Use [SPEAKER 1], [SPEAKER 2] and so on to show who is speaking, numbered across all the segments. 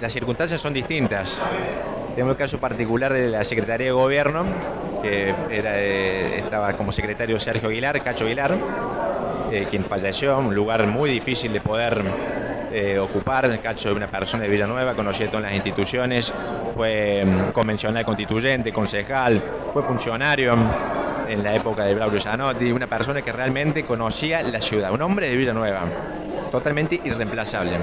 [SPEAKER 1] las circunstancias son distintas. Tenemos el caso particular de la Secretaría de Gobierno, que estaba como secretario Sergio Aguilar, Cacho Aguilar, quien falleció, un lugar muy difícil de poder ocupar. Cacho es una persona de Villanueva, conocía todas las instituciones, fue convencional constituyente, concejal, fue funcionario en la época de Braulio Zanotti, una persona que realmente conocía la ciudad, un hombre de Villanueva, totalmente irreemplazable.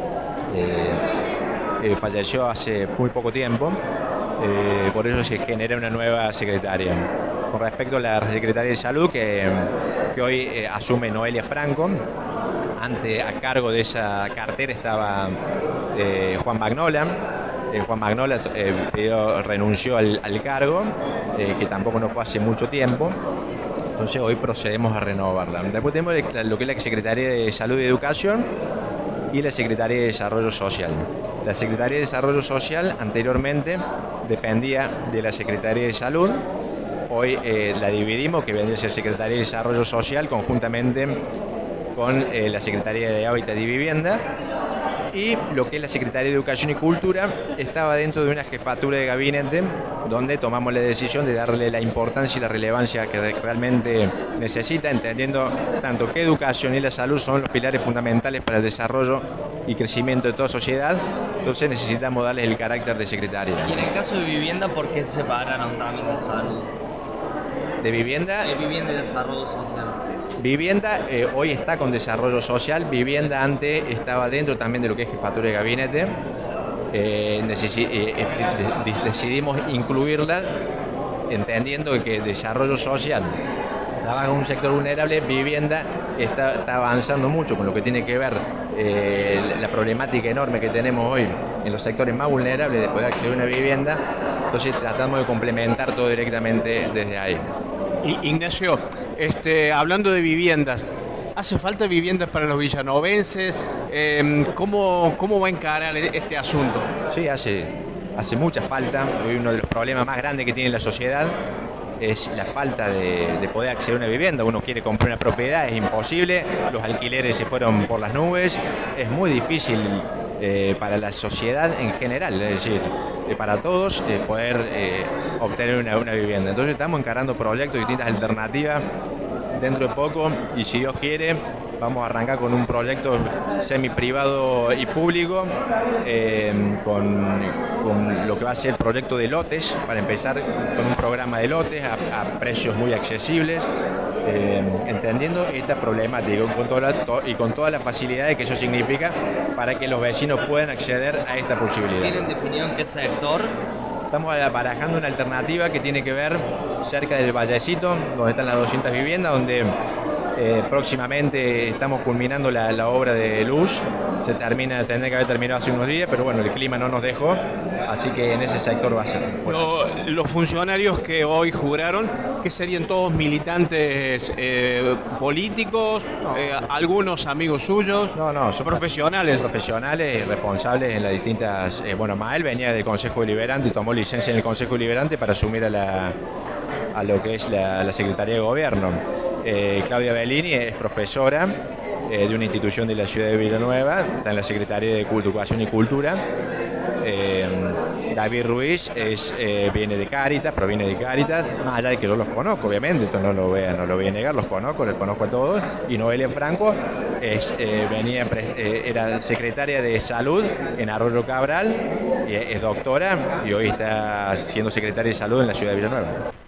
[SPEAKER 1] Falleció hace muy poco tiempo, por eso se genera una nueva secretaria. Con respecto a la secretaria de Salud, que hoy asume Noelia Franco, antes a cargo de esa cartera estaba Juan Magnola. Juan Magnola renunció al cargo, que tampoco no fue hace mucho tiempo. Entonces hoy procedemos a renovarla. Después tenemos lo que es la Secretaría de Salud y Educación y la Secretaría de Desarrollo Social. La Secretaría de Desarrollo Social anteriormente dependía de la Secretaría de Salud. Hoy la dividimos, que vendría a ser Secretaría de Desarrollo Social conjuntamente con la Secretaría de Hábitat y Vivienda. Y lo que es la Secretaría de Educación y Cultura estaba dentro de una jefatura de gabinete donde tomamos la decisión de darle la importancia y la relevancia que realmente necesita, entendiendo tanto que educación y la salud son los pilares fundamentales para el desarrollo y crecimiento de toda sociedad. Entonces necesitamos darles el carácter de secretaria.
[SPEAKER 2] Y en el caso de vivienda, ¿por qué se separaron también de salud?
[SPEAKER 1] De vivienda.
[SPEAKER 2] De vivienda y desarrollo social.
[SPEAKER 1] Vivienda hoy está con desarrollo social. Vivienda antes estaba dentro también de lo que es jefatura de gabinete. Decidimos incluirla entendiendo que desarrollo social trabaja en un sector vulnerable. Vivienda está avanzando mucho con lo que tiene que ver la problemática enorme que tenemos hoy en los sectores más vulnerables de poder acceder a una vivienda. Entonces tratamos de complementar todo directamente desde ahí.
[SPEAKER 3] Ignacio, hablando de viviendas, ¿hace falta viviendas para los villanovenses? ¿Cómo va a encarar este asunto?
[SPEAKER 1] Sí, hace mucha falta. Hoy uno de los problemas más grandes que tiene la sociedad es la falta de poder acceder a una vivienda. Uno quiere comprar una propiedad, es imposible, los alquileres se fueron por las nubes, es muy difícil para la sociedad en general, es decir, para todos poder obtener una vivienda. Entonces estamos encarando proyectos, distintas alternativas dentro de poco, y si Dios quiere vamos a arrancar con un proyecto semi-privado y público, con lo que va a ser el proyecto de lotes, para empezar con un programa de lotes a precios muy accesibles, entendiendo esta problemática y con todas las facilidades que eso significa para que los vecinos puedan acceder a esta posibilidad.
[SPEAKER 2] ¿Tienen definido en qué sector?
[SPEAKER 1] Estamos barajando una alternativa que tiene que ver cerca del Vallecito, donde están las 200 viviendas, donde próximamente estamos culminando la obra de luz. Tendría que haber terminado hace unos días, pero bueno, el clima no nos dejó, así que en ese sector va a ser.
[SPEAKER 3] Los funcionarios que hoy juraron, ¿que serían todos militantes políticos?
[SPEAKER 1] No.
[SPEAKER 3] ¿Algunos amigos suyos?
[SPEAKER 1] No, son
[SPEAKER 3] profesionales.
[SPEAKER 1] Profesionales y responsables en las distintas... Mael venía del Consejo Deliberante y tomó licencia en el Consejo Deliberante para asumir a lo que es la Secretaría de Gobierno. Claudia Bellini es profesora de una institución de la ciudad de Villanueva, está en la Secretaría de Educación y Cultura. David Ruiz proviene de Cáritas, más allá de que yo los conozco, obviamente, esto no lo voy a negar, los conozco a todos. Y Noelia Franco era secretaria de Salud en Arroyo Cabral, es doctora y hoy está siendo secretaria de Salud en la ciudad de Villanueva.